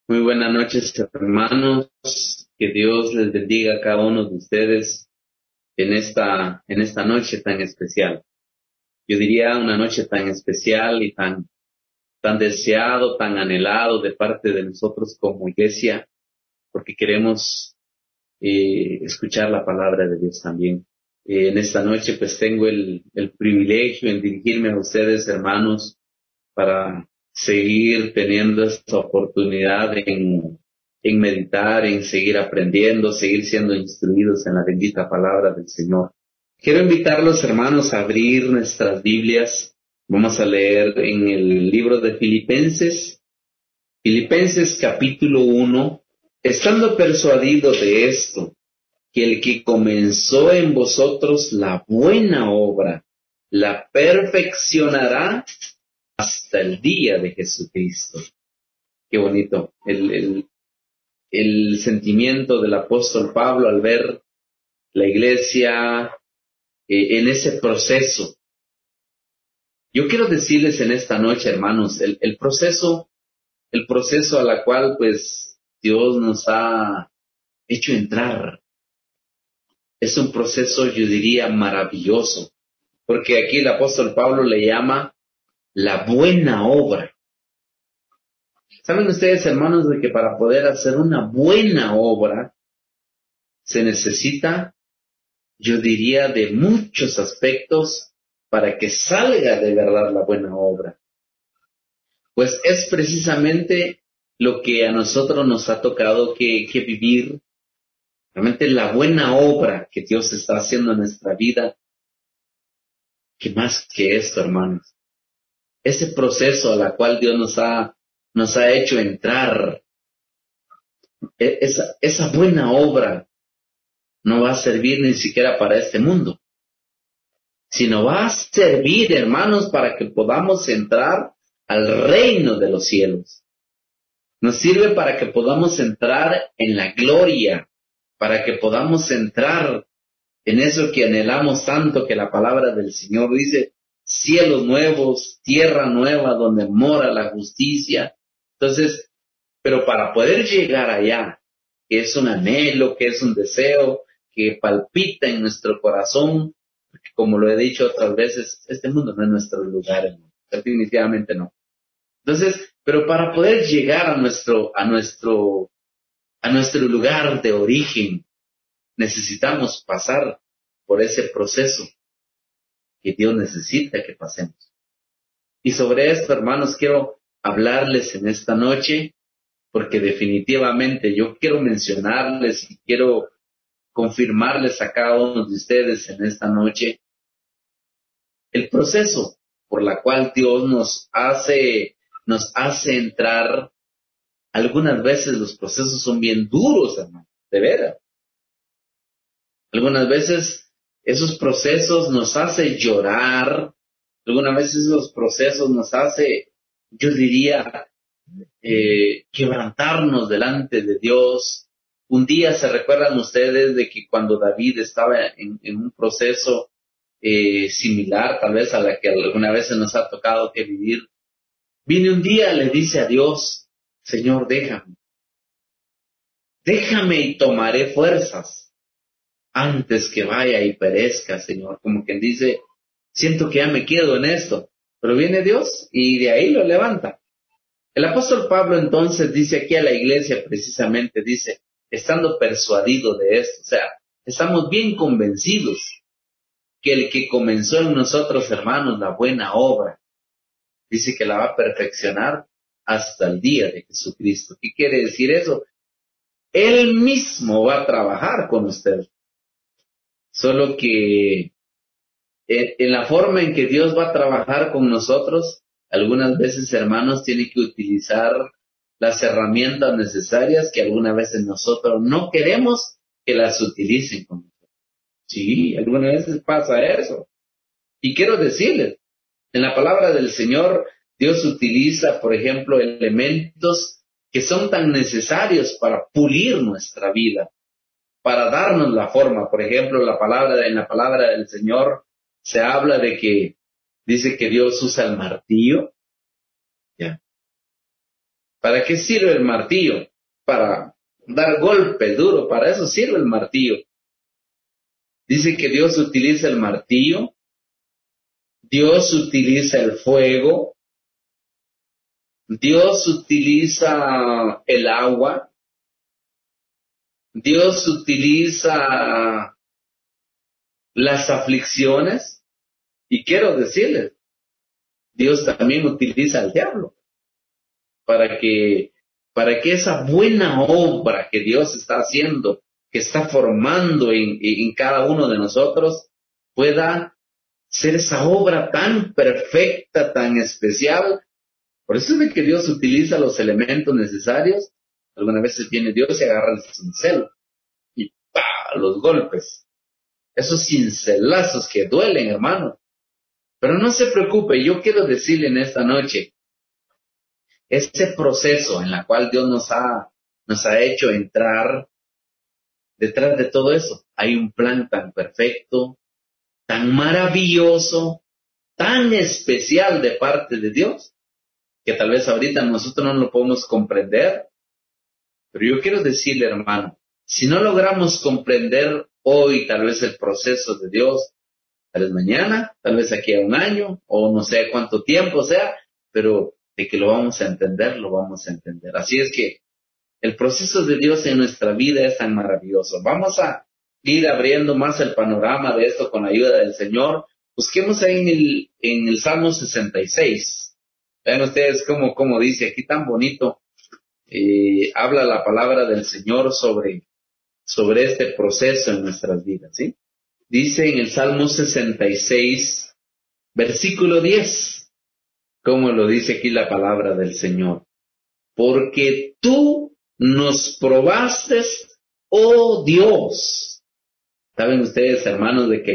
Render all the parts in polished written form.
Muy buenas noches, hermanos. Que Dios les bendiga a cada uno de ustedes en esta noche tan especial. Yo diría una noche tan especial y tan deseado, tan anhelado de parte de nosotros como iglesia, porque queremos escuchar la palabra de Dios también. En esta noche pues tengo el privilegio en dirigirme a ustedes, hermanos, para seguir teniendo esta oportunidad en meditar, en seguir aprendiendo, seguir siendo instruidos en la bendita palabra del Señor. Quiero invitarlos, hermanos, a abrir nuestras Biblias. Vamos a leer en el libro de Filipenses, Filipenses capítulo 1, estando persuadido de esto, que el que comenzó en vosotros la buena obra, la perfeccionará hasta el día de Jesucristo. Qué bonito el sentimiento del apóstol Pablo al ver la iglesia en ese proceso. Yo quiero decirles en esta noche, hermanos, el proceso a la cual pues Dios nos ha hecho entrar. Es un proceso, yo diría, maravilloso, porque aquí el apóstol Pablo le llama la buena obra. ¿Saben ustedes, hermanos, de que para poder hacer una buena obra se necesita, yo diría, de muchos aspectos para que salga de verdad la buena obra? Pues es precisamente lo que a nosotros nos ha tocado que vivir, realmente la buena obra que Dios está haciendo en nuestra vida, que más que esto, hermanos, ese proceso a la cual Dios nos ha hecho entrar, esa buena obra no va a servir ni siquiera para este mundo, sino va a servir, hermanos, para que podamos entrar al reino de los cielos. Nos sirve para que podamos entrar en la gloria, para que podamos entrar en eso que anhelamos tanto, que la palabra del Señor dice, cielos nuevos, tierra nueva donde mora la justicia. Entonces, pero para poder llegar allá, que es un anhelo, que es un deseo, que palpita en nuestro corazón, porque como lo he dicho otras veces, este mundo no es nuestro lugar, hermano. Definitivamente no. Entonces, pero para poder llegar a nuestro lugar de origen, necesitamos pasar por ese proceso que Dios necesita que pasemos. Y sobre esto, hermanos, quiero hablarles en esta noche, porque definitivamente yo quiero mencionarles y quiero confirmarles a cada uno de ustedes en esta noche el proceso por la cual Dios nos hace entrar. Algunas veces los procesos son bien duros, hermano, de veras. Algunas veces esos procesos nos hace llorar. Algunas veces esos procesos nos hace, yo diría, quebrantarnos delante de Dios. Un día se recuerdan ustedes de que cuando David estaba en un proceso similar, tal vez a la que alguna vez se nos ha tocado que vivir, viene un día, le dice a Dios, Señor, déjame y tomaré fuerzas antes que vaya y perezca, Señor. Como quien dice, siento que ya me quedo en esto, pero viene Dios y de ahí lo levanta. El apóstol Pablo entonces dice aquí a la iglesia precisamente, dice, estando persuadido de esto, o sea, estamos bien convencidos que el que comenzó en nosotros, hermanos, la buena obra, dice que la va a perfeccionar hasta el día de Jesucristo. ¿Qué quiere decir eso? Él mismo va a trabajar con usted, solo que en la forma en que Dios va a trabajar con nosotros, algunas veces, hermanos, tiene que utilizar las herramientas necesarias que algunas veces nosotros no queremos que las utilicen con nosotros. Sí, algunas veces pasa eso. Y quiero decirles, en la palabra del Señor, Dios utiliza, por ejemplo, elementos que son tan necesarios para pulir nuestra vida, para darnos la forma. Por ejemplo, en la palabra del Señor se habla de que dice que Dios usa el martillo, ¿ya? ¿Para qué sirve el martillo? Para dar golpe duro, para eso sirve el martillo. Dice que Dios utiliza el martillo, Dios utiliza el fuego, Dios utiliza el agua, Dios utiliza las aflicciones, y quiero decirles, Dios también utiliza al diablo para que, para que esa buena obra que Dios está haciendo, que está formando en cada uno de nosotros, pueda ser esa obra tan perfecta, tan especial. Por eso es de que Dios utiliza los elementos necesarios. Algunas veces viene Dios y agarra el cincel y ¡pah! Los golpes. Esos cincelazos que duelen, hermano. Pero no se preocupe, yo quiero decirle en esta noche, ese proceso en la cual Dios nos ha hecho entrar, detrás de todo eso, hay un plan tan perfecto, tan maravilloso, tan especial de parte de Dios, que tal vez ahorita nosotros no lo podemos comprender, pero yo quiero decirle, hermano, si no logramos comprender hoy tal vez el proceso de Dios, tal vez mañana, tal vez aquí a un año, o no sé cuánto tiempo sea, pero de que lo vamos a entender, lo vamos a entender. Así es que el proceso de Dios en nuestra vida es tan maravilloso. Vamos a ir abriendo más el panorama de esto con la ayuda del Señor. Busquemos ahí en el Salmo 66. Vean ustedes cómo dice aquí tan bonito. Habla la palabra del Señor sobre este proceso en nuestras vidas, ¿sí? Dice en el Salmo 66, versículo 10, como lo dice aquí la palabra del Señor. Porque tú nos probaste, oh Dios. Saben ustedes, hermanos, de que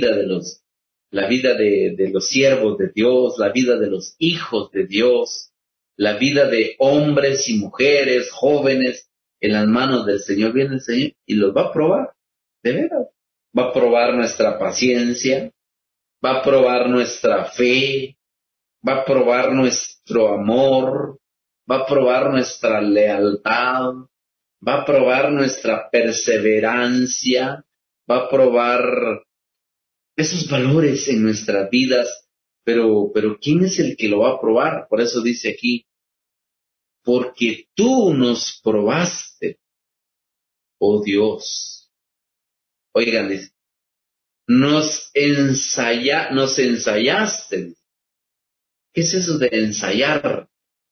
la vida de los siervos de Dios, la vida de los hijos de Dios, la vida de hombres y mujeres, jóvenes, en las manos del Señor viene el Señor y los va a probar, de veras. Va a probar nuestra paciencia, va a probar nuestra fe, va a probar nuestro amor, va a probar nuestra lealtad, va a probar nuestra perseverancia, va a probar esos valores en nuestras vidas, pero ¿quién es el que lo va a probar? Por eso dice aquí, porque tú nos probaste, oh Dios. Oigan, dice, nos ensayaste. ¿Qué es eso de ensayar?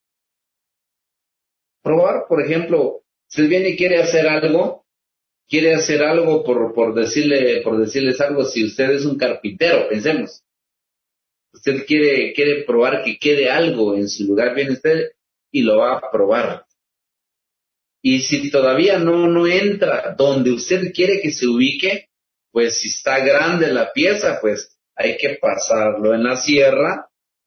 Probar, por ejemplo, si él viene y quiere hacer algo por decirles algo, si usted es un carpintero, pensemos, usted quiere probar que quede algo en su lugar, viene usted y lo va a probar. Y si todavía no entra donde usted quiere que se ubique, pues si está grande la pieza, pues hay que pasarlo en la sierra.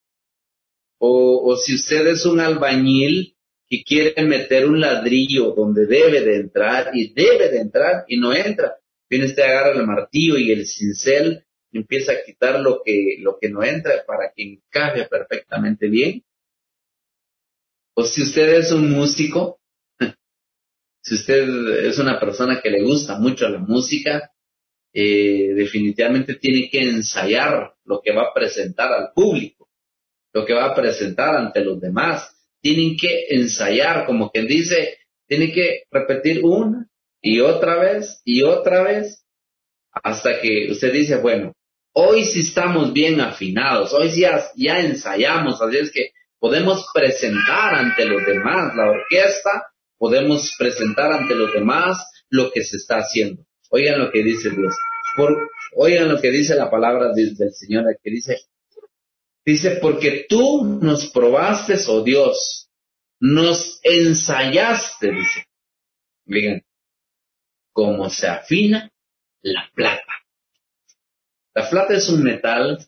O si usted es un albañil que quiere meter un ladrillo donde debe de entrar y no entra, viene usted, agarra el martillo y el cincel, empieza a quitar lo que no entra para que encaje perfectamente bien. O si usted es un músico, si usted es una persona que le gusta mucho la música, definitivamente tiene que ensayar lo que va a presentar al público, lo que va a presentar ante los demás. Tienen que ensayar, como quien dice, tiene que repetir una y otra vez, hasta que usted dice, bueno, hoy sí estamos bien afinados, hoy sí ya ensayamos, así es que podemos presentar ante los demás la orquesta, podemos presentar ante los demás lo que se está haciendo. Oigan lo que dice Dios, oigan lo que dice la palabra del Señor, que dice, porque tú nos probaste, oh Dios, nos ensayaste, dice. Miren, cómo se afina la plata. La plata es un metal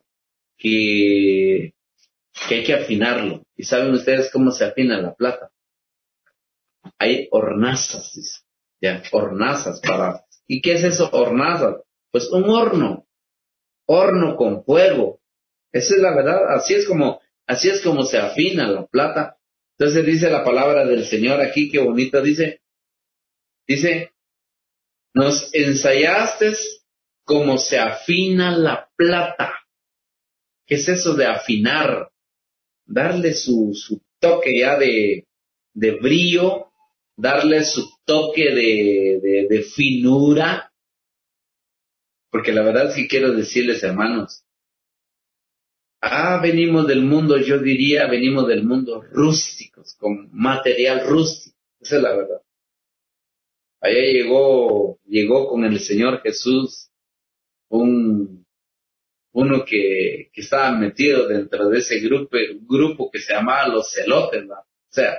que hay que afinarlo. ¿Y saben ustedes cómo se afina la plata? Hay hornazas, dice. Ya, hornazas para... ¿Y qué es eso, hornazas? Pues un horno con fuego. Esa es la verdad, así es como se afina la plata. Entonces dice la palabra del Señor aquí, qué bonito dice, nos ensayaste como se afina la plata. ¿Qué es eso de afinar? Darle su toque ya de brillo, darle su toque de finura, porque la verdad es que quiero decirles, hermanos, venimos del mundo, yo diría, venimos del mundo rústicos, con material rústico, esa es la verdad. Allá llegó con el Señor Jesús uno que estaba metido dentro de ese grupo que se llamaba los celotes, ¿no? O sea,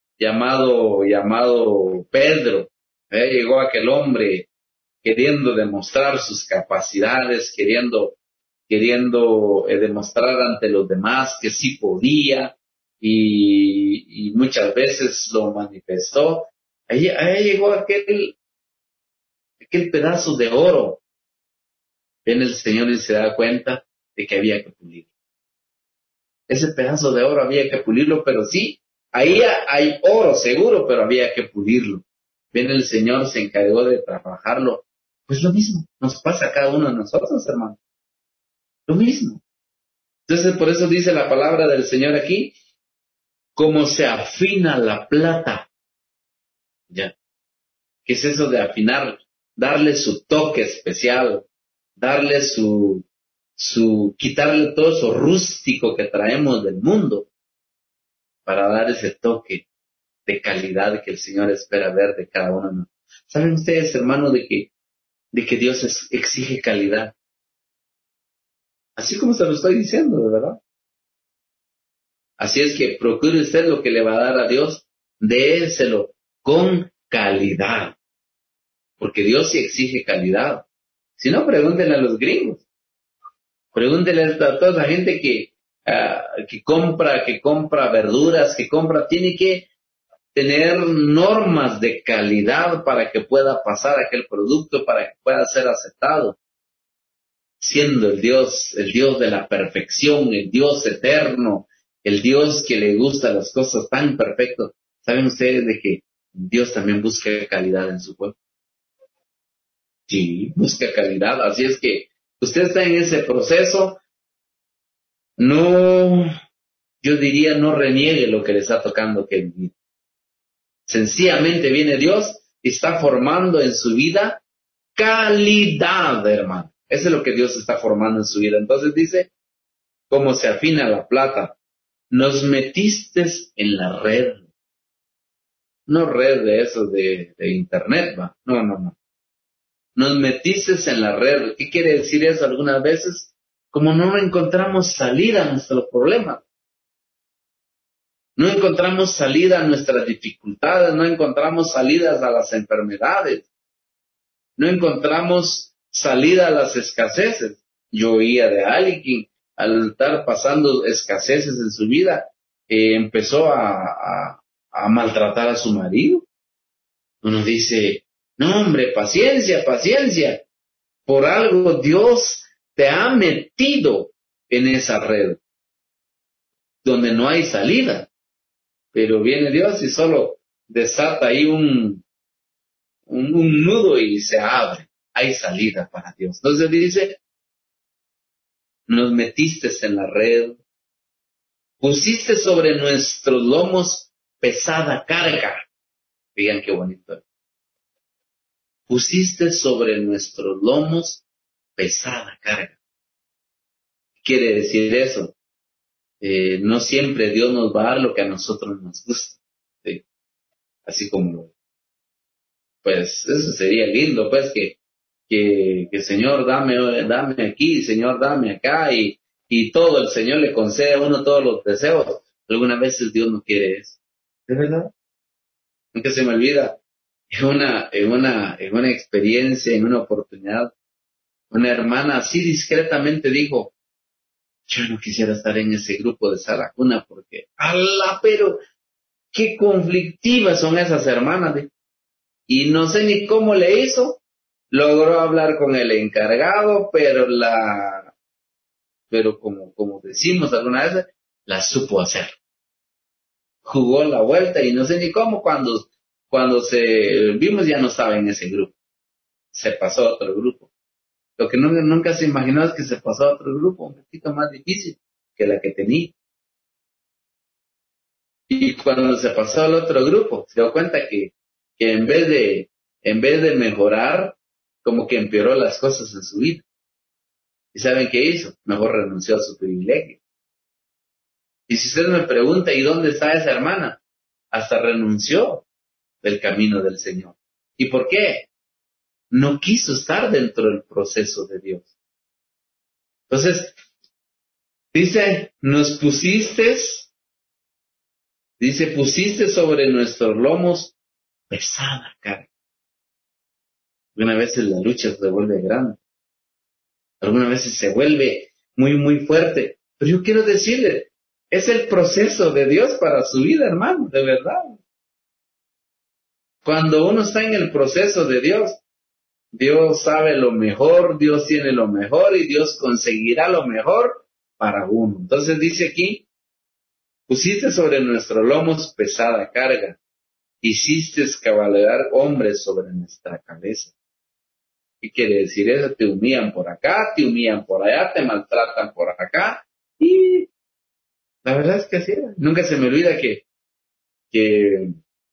llamado Pedro. Llegó aquel hombre queriendo demostrar sus capacidades, queriendo demostrar ante los demás que sí podía, y muchas veces lo manifestó. Ahí llegó aquel pedazo de oro. Viene el Señor y se da cuenta de que había que pulirlo. Ese pedazo de oro había que pulirlo, pero sí, ahí hay oro seguro, pero había que pulirlo. Viene el Señor, se encargó de trabajarlo. Pues lo mismo nos pasa a cada uno de nosotros, hermano. Lo mismo. Entonces, por eso dice la palabra del Señor aquí, como se afina la plata. Ya. ¿Qué es eso de afinar? Darle su toque especial, darle quitarle todo eso rústico que traemos del mundo, para dar ese toque de calidad que el Señor espera ver de cada uno de nosotros. ¿Saben ustedes, hermanos, de que Dios exige calidad? Así como se lo estoy diciendo, de verdad. Así es que procure usted lo que le va a dar a Dios, déselo con calidad, porque Dios sí exige calidad. Si no, pregúntenle a los gringos, pregúntenle a toda la gente que compra verduras, tiene que tener normas de calidad para que pueda pasar aquel producto, para que pueda ser aceptado, siendo el Dios de la perfección, el Dios eterno, el Dios que le gusta las cosas tan perfectas. ¿Saben ustedes de que Dios también busca calidad en su pueblo? Sí, busca calidad. Así es que usted está en ese proceso, no, yo diría, no reniegue lo que le está tocando que vivir. Sencillamente viene Dios y está formando en su vida calidad, hermano. Eso es lo que Dios está formando en su vida. Entonces dice, como se afina la plata, nos metiste en la red. No red de eso de internet, va. No. Nos metiste en la red. ¿Qué quiere decir eso? Algunas veces, como no encontramos salida a nuestros problemas, no encontramos salida a nuestras dificultades, no encontramos salidas a las enfermedades, no encontramos salida a las escaseces. Yo oía de alguien que al estar pasando escaseces en su vida, empezó a maltratar a su marido. Uno dice, no hombre, paciencia, por algo Dios te ha metido en esa red, donde no hay salida, pero viene Dios y solo desata ahí un nudo y se abre, hay salida para Dios. Entonces dice, nos metiste en la red, pusiste sobre nuestros lomos pesada carga. Digan qué bonito. Pusiste sobre nuestros lomos pesada carga. ¿Qué quiere decir eso? No siempre Dios nos va a dar lo que a nosotros nos gusta. ¿Sí? Así como, pues, eso sería lindo, pues, que Señor, dame aquí, Señor, dame acá, y todo, el Señor le concede a uno todos los deseos. Algunas veces Dios no quiere eso. ¿De verdad? Nunca se me olvida, en una experiencia, en una oportunidad, una hermana así discretamente dijo, yo no quisiera estar en ese grupo de Sala Cuna porque, ¡ala! Pero qué conflictivas son esas hermanas. Y no sé ni cómo le hizo, logró hablar con el encargado, pero como decimos alguna vez, la supo hacer. jugó la vuelta y no sé ni cómo, cuando se vimos ya no estaba en ese grupo, se pasó a otro grupo. Lo que nunca se imaginó es que se pasó a otro grupo, un poquito más difícil que la que tenía. Y cuando se pasó al otro grupo, se dio cuenta que en vez de mejorar, como que empeoró las cosas en su vida. ¿Y saben qué hizo? Mejor renunció a su privilegio. Y si usted me pregunta, ¿y dónde está esa hermana? Hasta renunció del camino del Señor. ¿Y por qué? No quiso estar dentro del proceso de Dios. Entonces, pusiste sobre nuestros lomos pesada carga. Algunas veces la lucha se vuelve grande. Algunas veces se vuelve muy, muy fuerte. Pero yo quiero decirle, es el proceso de Dios para su vida, hermano, de verdad. Cuando uno está en el proceso de Dios, Dios sabe lo mejor, Dios tiene lo mejor y Dios conseguirá lo mejor para uno. Entonces dice aquí, pusiste sobre nuestros lomos pesada carga, hiciste cabalgar hombres sobre nuestra cabeza. ¿Qué quiere decir eso? Te humillan por acá, te humillan por allá, te maltratan por acá. Y la verdad es que así era. Nunca se me olvida que,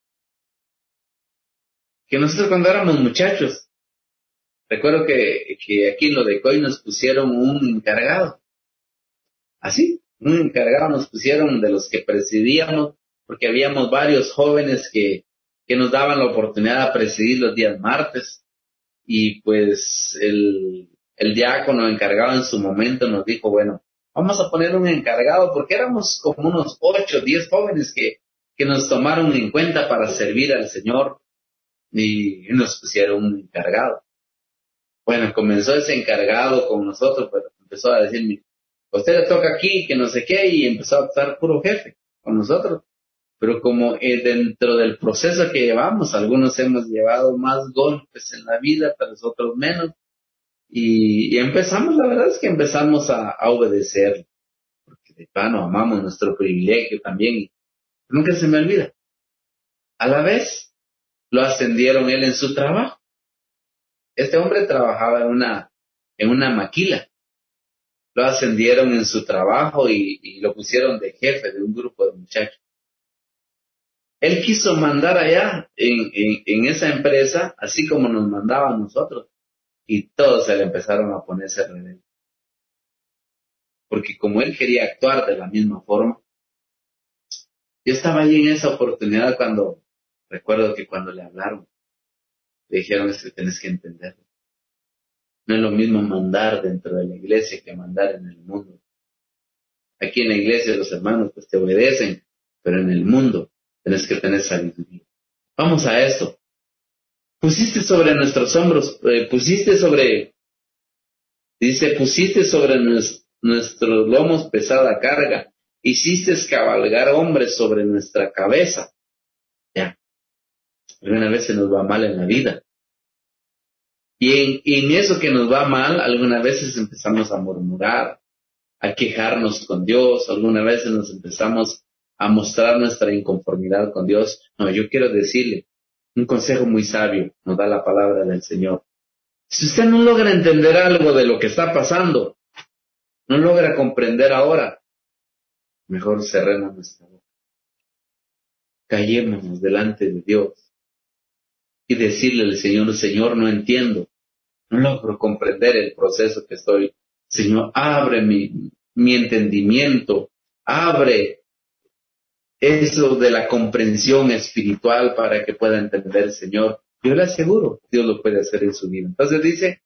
que nosotros cuando éramos muchachos, recuerdo que aquí en lo de COI nos pusieron un encargado. Así, un encargado nos pusieron de los que presidíamos, porque habíamos varios jóvenes que nos daban la oportunidad de presidir los días martes. Y pues el diácono encargado en su momento nos dijo, bueno, vamos a poner un encargado, porque éramos como unos 8, 10 jóvenes que nos tomaron en cuenta para servir al Señor y nos pusieron un encargado. Bueno, comenzó ese encargado con nosotros, pero empezó a decirme, a usted le toca aquí, que no sé qué, y empezó a estar puro jefe con nosotros. Pero como dentro del proceso que llevamos, algunos hemos llevado más golpes en la vida, pero otros menos. Y empezamos, la verdad es que empezamos a obedecer, porque de plano amamos nuestro privilegio también. Y nunca se me olvida. A la vez, lo ascendieron él en su trabajo. Este hombre trabajaba en una maquila. Lo ascendieron en su trabajo y lo pusieron de jefe de un grupo de muchachos. Él quiso mandar allá en esa empresa, así como nos mandaba a nosotros. Y todos se le empezaron a ponerse rebeldes. Porque como él quería actuar de la misma forma, yo estaba allí en esa oportunidad recuerdo que cuando le hablaron, le dijeron, es que tenés que entender. No es lo mismo mandar dentro de la iglesia que mandar en el mundo. Aquí en la iglesia los hermanos pues te obedecen, pero en el mundo tenés que tener sabiduría. Vamos a esto. Pusiste sobre nuestros hombros, pusiste sobre nuestros lomos pesada carga, hiciste cabalgar hombres sobre nuestra cabeza. Ya, algunas veces nos va mal en la vida. Y en eso que nos va mal, algunas veces empezamos a murmurar, a quejarnos con Dios, algunas veces nos empezamos a mostrar nuestra inconformidad con Dios. No, yo quiero decirle, un consejo muy sabio nos da la palabra del Señor. Si usted no logra entender algo de lo que está pasando, no logra comprender ahora, mejor cerremos nuestra boca. Callémonos delante de Dios y decirle al Señor, Señor, no entiendo, no logro comprender el proceso que estoy. Señor, abre mi entendimiento, abre eso de la comprensión espiritual para que pueda entender, Señor. Yo le aseguro, Dios lo puede hacer en su vida. Entonces dice,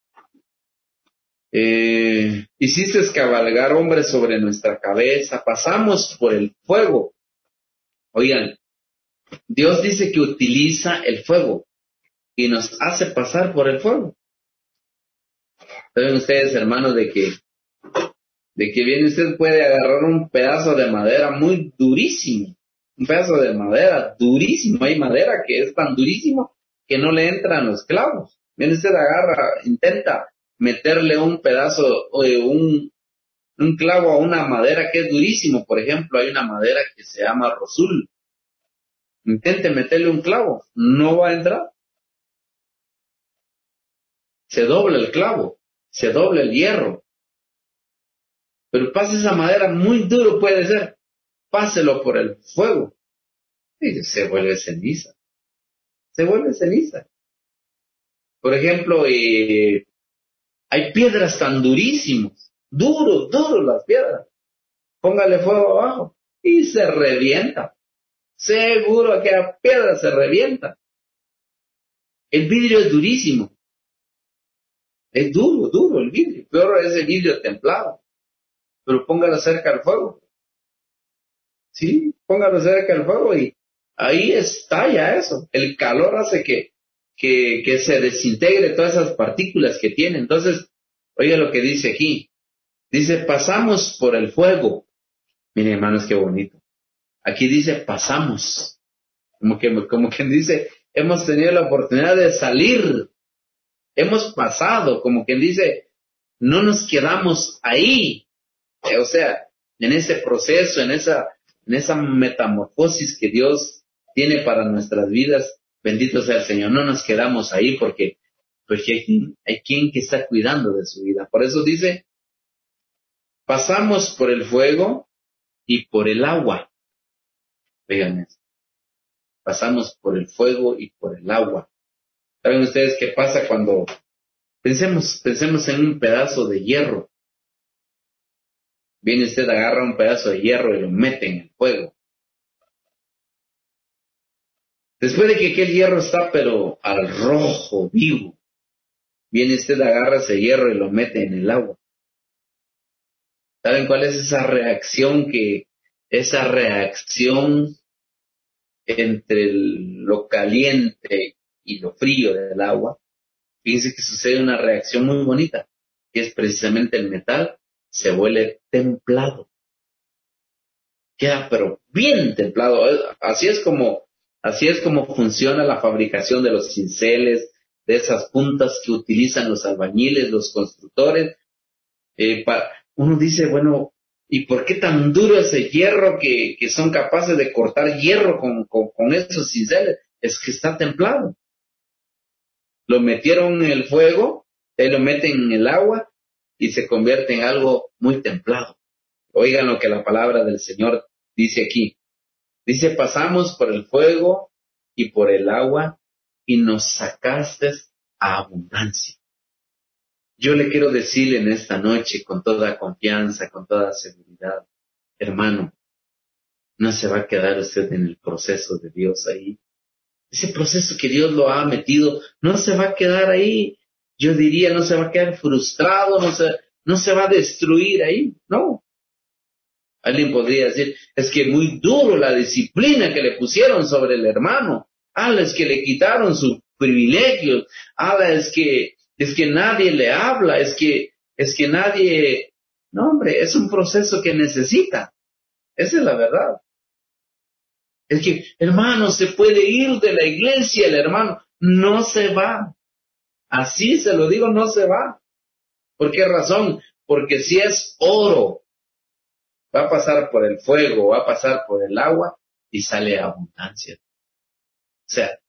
hiciste cabalgar hombres sobre nuestra cabeza, pasamos por el fuego. Oigan, Dios dice que utiliza el fuego y nos hace pasar por el fuego. ¿Saben ustedes, hermanos, de que bien usted puede agarrar un pedazo de madera muy durísimo, un pedazo de madera durísimo, hay madera que es tan durísimo que no le entran los clavos? Bien usted agarra, intenta meterle un pedazo o un un clavo a una madera que es durísimo. Por ejemplo, hay una madera que se llama rosul. Intente meterle un clavo, no va a entrar. Se dobla el clavo, se dobla el hierro. Pero pase esa madera, muy duro puede ser. Páselo por el fuego y se vuelve ceniza. Se vuelve ceniza. Por ejemplo, hay piedras tan durísimas, duros las piedras. Póngale fuego abajo y se revienta. Seguro que la piedra se revienta. El vidrio es durísimo. Es duro el vidrio. Peor es el vidrio templado. Pero póngalo cerca al fuego. Sí, póngalo cerca al fuego y ahí estalla eso. El calor hace que se desintegre todas esas partículas que tiene. Entonces, oiga lo que dice aquí. Dice, pasamos por el fuego. Miren, hermanos, qué bonito. Aquí dice, pasamos. Como quien dice, hemos tenido la oportunidad de salir. Hemos pasado. Como quien dice, no nos quedamos ahí. O sea, en ese proceso, en esa metamorfosis que Dios tiene para nuestras vidas, bendito sea el Señor. No nos quedamos ahí porque hay quien que está cuidando de su vida. Por eso dice, pasamos por el fuego y por el agua. Oigan eso. Pasamos por el fuego y por el agua. ¿Saben ustedes qué pasa cuando pensemos en un pedazo de hierro? Viene usted, agarra un pedazo de hierro y lo mete en el fuego. Después de que aquel hierro está pero al rojo, vivo, viene usted, agarra ese hierro y lo mete en el agua. ¿Saben cuál es esa reacción entre lo caliente y lo frío del agua? Fíjense que sucede una reacción muy bonita, que es precisamente el metal se vuelve templado. Queda pero bien templado. Así es como funciona la fabricación de los cinceles, de esas puntas que utilizan los albañiles, los constructores. Uno dice, bueno, ¿y por qué tan duro ese hierro que son capaces de cortar hierro con esos cinceles? Es que está templado. Lo metieron en el fuego, lo meten en el agua y se convierte en algo muy templado. Oigan lo que la palabra del Señor dice aquí. Dice, pasamos por el fuego y por el agua y nos sacaste a abundancia. Yo le quiero decir en esta noche con toda confianza, con toda seguridad, hermano, no se va a quedar usted en el proceso de Dios ahí. Ese proceso que Dios lo ha metido, no se va a quedar ahí. Yo diría, no se va a quedar frustrado, no se va a destruir ahí, no. Alguien podría decir, es que muy duro la disciplina que le pusieron sobre el hermano. Es que le quitaron sus privilegios. Es que nadie le habla, es que nadie... No, hombre, es un proceso que necesita. Esa es la verdad. Es que, hermano, se puede ir de la iglesia, el hermano. No se va. Así se lo digo, no se va. ¿Por qué razón? Porque si es oro, va a pasar por el fuego, va a pasar por el agua y sale abundancia. O sea,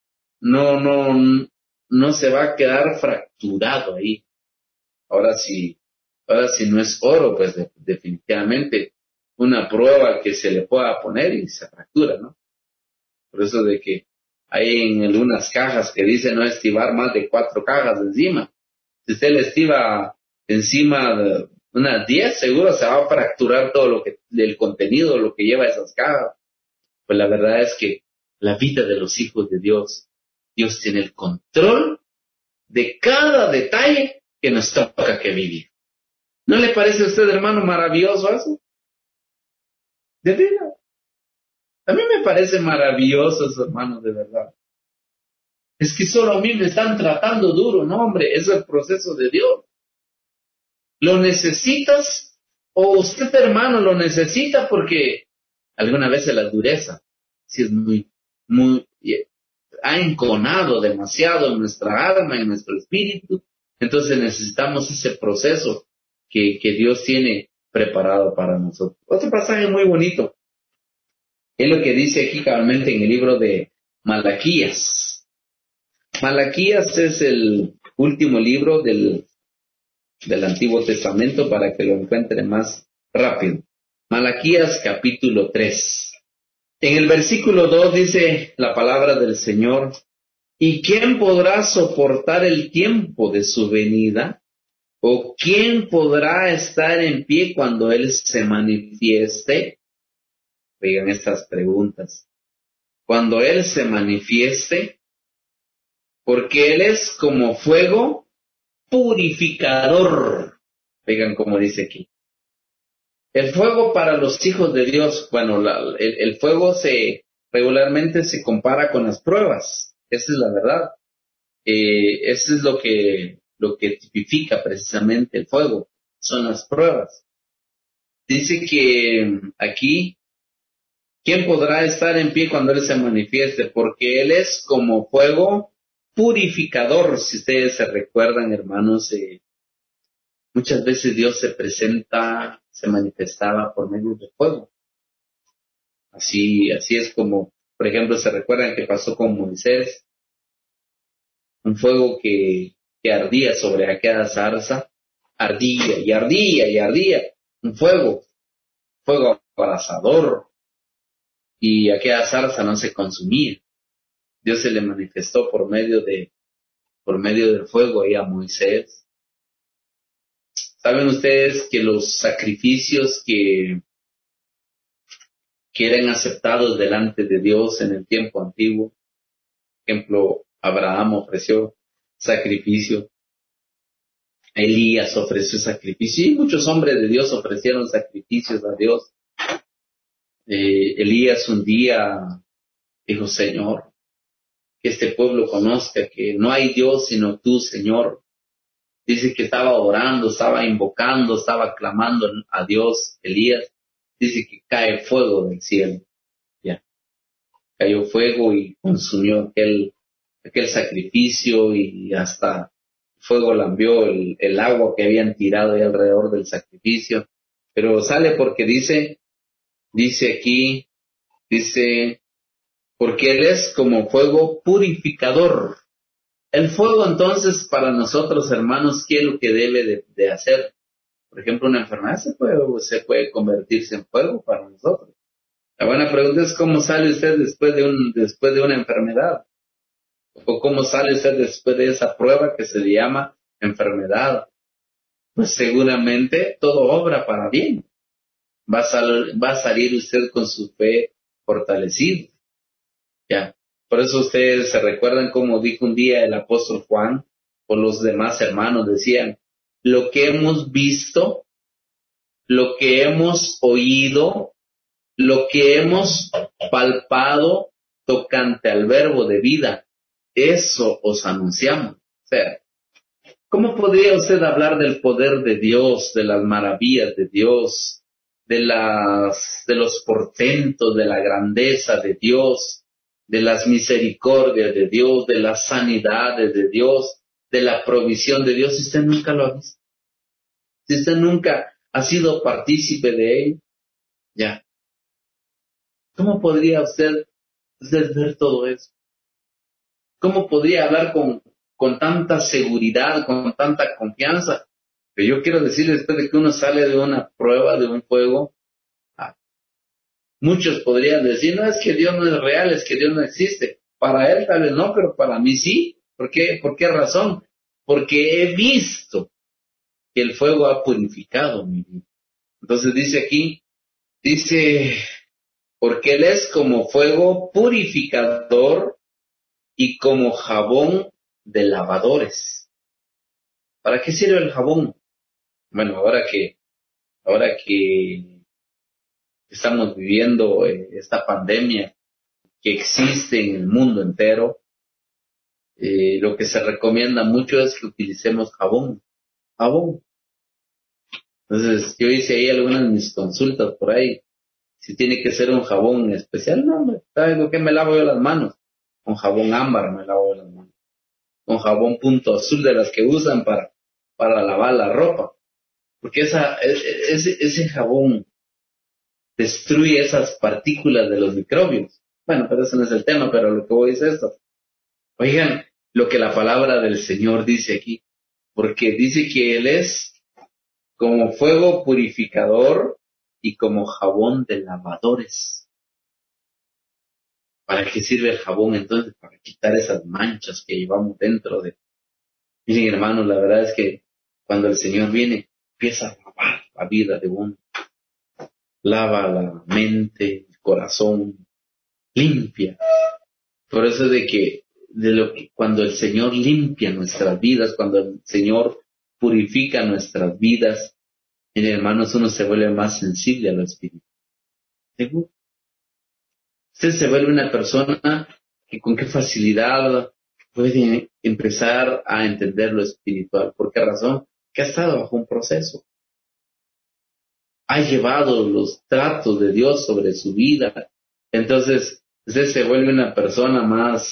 no se va a quedar fracturado ahí. Ahora sí no es oro, pues definitivamente una prueba que se le pueda poner y se fractura, ¿no? Por eso de que hay en algunas cajas que dice no estivar más de 4 cajas encima. Si usted le estiva encima de unas 10, seguro se va a fracturar todo el contenido, lo que lleva esas cajas. Pues la verdad es que la vida de los hijos de Dios tiene el control de cada detalle que nos toca que vivir. ¿No le parece a usted, hermano, maravilloso eso? De verdad. A mí me parece maravilloso eso, hermano, de verdad. Es que solo a mí me están tratando duro, no, hombre, es el proceso de Dios. ¿Lo necesitas? O usted, hermano, lo necesita porque alguna vez la dureza, si es ha enconado demasiado en nuestra alma, en nuestro espíritu, entonces necesitamos ese proceso que Dios tiene preparado para nosotros. Otro pasaje muy bonito es lo que dice aquí cabalmente en el libro de Malaquías. Malaquías es el último libro del Antiguo Testamento para que lo encuentre más rápido. Malaquías capítulo 3. En el versículo 2 dice la palabra del Señor: ¿y quién podrá soportar el tiempo de su venida? ¿O quién podrá estar en pie cuando Él se manifieste? Oigan estas preguntas. Cuando Él se manifieste, porque Él es como fuego purificador. Oigan como dice aquí. El fuego para los hijos de Dios, bueno, el fuego regularmente se compara con las pruebas. Esa es la verdad. Eso es lo que tipifica precisamente el fuego, son las pruebas. Dice que aquí, ¿quién podrá estar en pie cuando Él se manifieste? Porque Él es como fuego purificador. Si ustedes se recuerdan, hermanos, muchas veces Dios se manifestaba por medio de fuego. Así es como, por ejemplo, se recuerdan que pasó con Moisés, un fuego que ardía sobre aquella zarza, ardía y ardía y ardía, un fuego abrasador, y aquella zarza no se consumía. Dios se le manifestó por medio del fuego ahí a Moisés. ¿Saben ustedes que los sacrificios que eran aceptados delante de Dios en el tiempo antiguo, por ejemplo, Abraham ofreció sacrificio, Elías ofreció sacrificio, y muchos hombres de Dios ofrecieron sacrificios a Dios? Elías un día dijo: Señor, que este pueblo conozca que no hay Dios sino tú, Señor. Dice que estaba orando, estaba invocando, estaba clamando a Dios, Elías. Dice que cae fuego del cielo. Ya, cayó fuego y consumió aquel sacrificio, y hasta fuego lambió el agua que habían tirado ahí alrededor del sacrificio. Pero sale porque dice aquí, porque Él es como fuego purificador. El fuego, entonces, para nosotros, hermanos, ¿qué es lo que debe de hacer? Por ejemplo, una enfermedad se puede convertirse en fuego para nosotros. La buena pregunta es: ¿cómo sale usted después de una enfermedad? ¿O cómo sale usted después de esa prueba que se le llama enfermedad? Pues seguramente todo obra para bien. Va a salir usted con su fe fortalecida. Ya. Por eso ustedes se recuerdan como dijo un día el apóstol Juan, o los demás hermanos decían: lo que hemos visto, lo que hemos oído, lo que hemos palpado tocante al verbo de vida, eso os anunciamos. O sea, ¿cómo podría usted hablar del poder de Dios, de las maravillas de Dios, de los portentos, de la grandeza de Dios, de las misericordias de Dios, de las sanidades de Dios, de la provisión de Dios, si usted nunca lo ha visto? Si usted nunca ha sido partícipe de él, ya. ¿Cómo podría usted ver todo eso? ¿Cómo podría hablar con tanta seguridad, con tanta confianza? Pero yo quiero decirle, después de que uno sale de una prueba, de un fuego, muchos podrían decir: no, es que Dios no es real, es que Dios no existe. Para él tal vez no, pero para mí sí. ¿Por qué? ¿Por qué razón? Porque he visto que el fuego ha purificado mi vida. Entonces dice aquí, porque Él es como fuego purificador y como jabón de lavadores. ¿Para qué sirve el jabón? Bueno, ahora que estamos viviendo esta pandemia que existe en el mundo entero, lo que se recomienda mucho es que utilicemos jabón. Jabón. Entonces, yo hice ahí algunas de mis consultas por ahí. Si tiene que ser un jabón especial, no, hombre. ¿Sabes lo que me lavo yo las manos? Con jabón ámbar me lavo yo las manos. Con jabón punto azul de las que usan para lavar la ropa. porque ese jabón destruye esas partículas de los microbios. Bueno, pero ese no es el tema, pero lo que voy es esto. Oigan lo que la palabra del Señor dice aquí, porque dice que Él es como fuego purificador y como jabón de lavadores. ¿Para qué sirve el jabón entonces? Para quitar esas manchas que llevamos dentro de... Miren, hermanos, la verdad es que cuando el Señor viene, empieza a lavar la vida de uno. Lava la mente, el corazón, limpia. Por eso es de que, cuando el Señor limpia nuestras vidas, cuando el Señor purifica nuestras vidas, miren, hermanos, uno se vuelve más sensible a lo espiritual. ¿Seguro? Usted se vuelve una persona que con qué facilidad puede empezar a entender lo espiritual. ¿Por qué razón? Que ha estado bajo un proceso. Ha llevado los tratos de Dios sobre su vida. Entonces, usted se vuelve una persona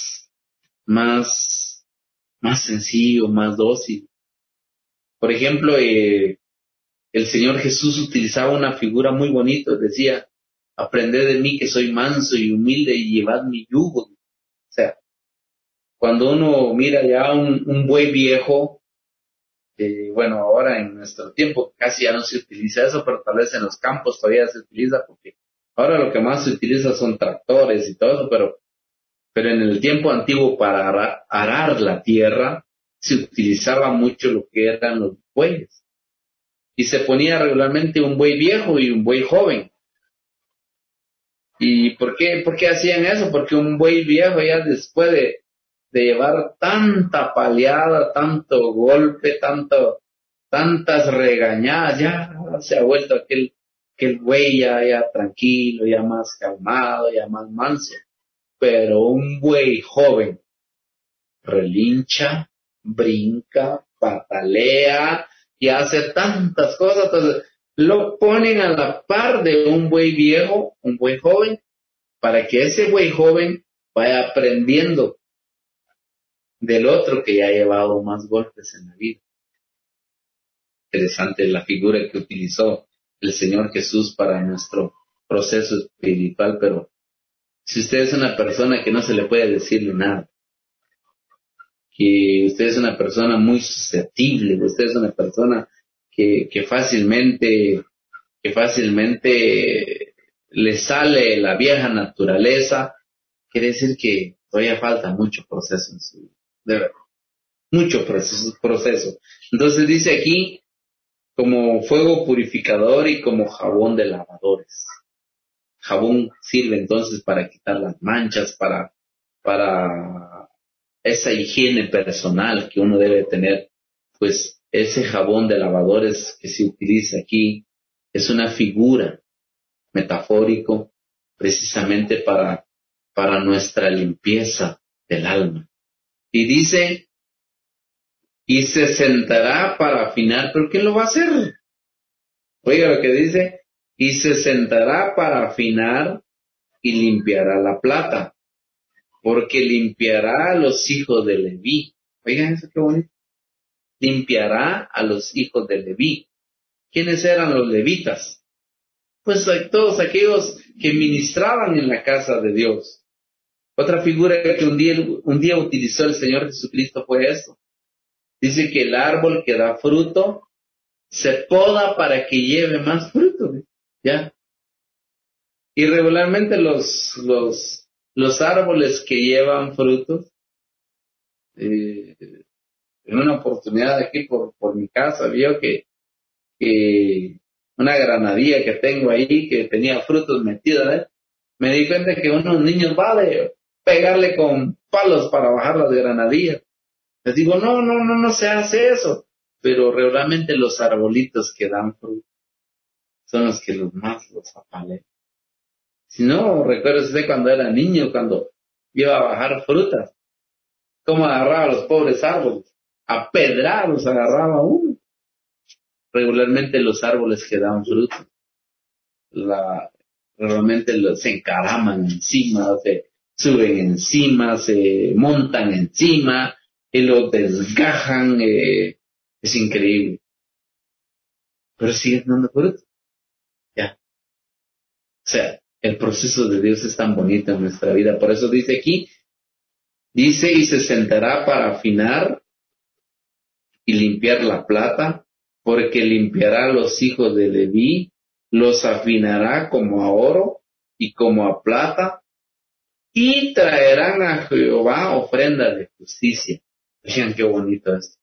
más sencillo, más dócil. Por ejemplo, el Señor Jesús utilizaba una figura muy bonita. Decía, aprended de mí que soy manso y humilde y llevad mi yugo. O sea, cuando uno mira ya un buey viejo, bueno, ahora en nuestro tiempo casi ya no se utiliza eso, pero tal vez en los campos todavía se utiliza, porque ahora lo que más se utiliza son tractores y todo eso, pero en el tiempo antiguo para arar la tierra se utilizaba mucho lo que eran los bueyes. Y se ponía regularmente un buey viejo y un buey joven. ¿Y por qué hacían eso? Porque un buey viejo ya después de llevar tanta paleada, tanto golpe, tantas regañadas, ya se ha vuelto aquel buey ya tranquilo, ya más calmado, ya más manso. Pero un buey joven relincha, brinca, patalea y hace tantas cosas. Entonces, lo ponen a la par de un buey viejo, un buey joven, para que ese buey joven vaya aprendiendo del otro que ya ha llevado más golpes en la vida. Interesante la figura que utilizó el Señor Jesús para nuestro proceso espiritual, pero si usted es una persona que no se le puede decirle nada, que usted es una persona muy susceptible, usted es una persona que fácilmente le sale la vieja naturaleza, quiere decir que todavía falta mucho proceso en su vida, de verdad, mucho proceso. Entonces dice aquí, como fuego purificador y como jabón de lavadores. Jabón sirve entonces para quitar las manchas, para esa higiene personal que uno debe tener. Pues ese jabón de lavadores que se utiliza aquí es una figura metafórico precisamente para nuestra limpieza del alma. Y dice, y se sentará para afinar, pero ¿quién lo va a hacer? Oiga lo que dice, y se sentará para afinar y limpiará la plata, porque limpiará a los hijos de Leví. Oigan eso qué bonito. Limpiará a los hijos de Leví. ¿Quiénes eran los levitas? Pues todos aquellos que ministraban en la casa de Dios. Otra figura que un día utilizó el Señor Jesucristo fue esto. Dice que el árbol que da fruto se poda para que lleve más fruto. ¿Ya? Y regularmente los árboles que llevan frutos, en una oportunidad aquí por mi casa, vio que una granadilla que tengo ahí, que tenía frutos metidos, me di cuenta que unos niños vale pegarle con palos para bajar las granadillas. Les digo, no se hace eso. Pero regularmente los arbolitos que dan fruto son los que los apalean. Si no, recuerdo usted cuando era niño, cuando iba a bajar frutas, cómo agarraba a los pobres árboles. A pedrados agarraba uno. Regularmente los árboles que dan fruto, regularmente se encaraman encima, se suben encima, se montan encima y los desgajan. Es increíble. pero siguen dando fruto. Ya. O sea, el proceso de Dios es tan bonito en nuestra vida. Por eso dice aquí, dice, y se sentará para afinar y limpiar la plata, porque limpiará a los hijos de Leví, los afinará como a oro y como a plata, y traerán a Jehová ofrenda de justicia. Vean qué bonito esto.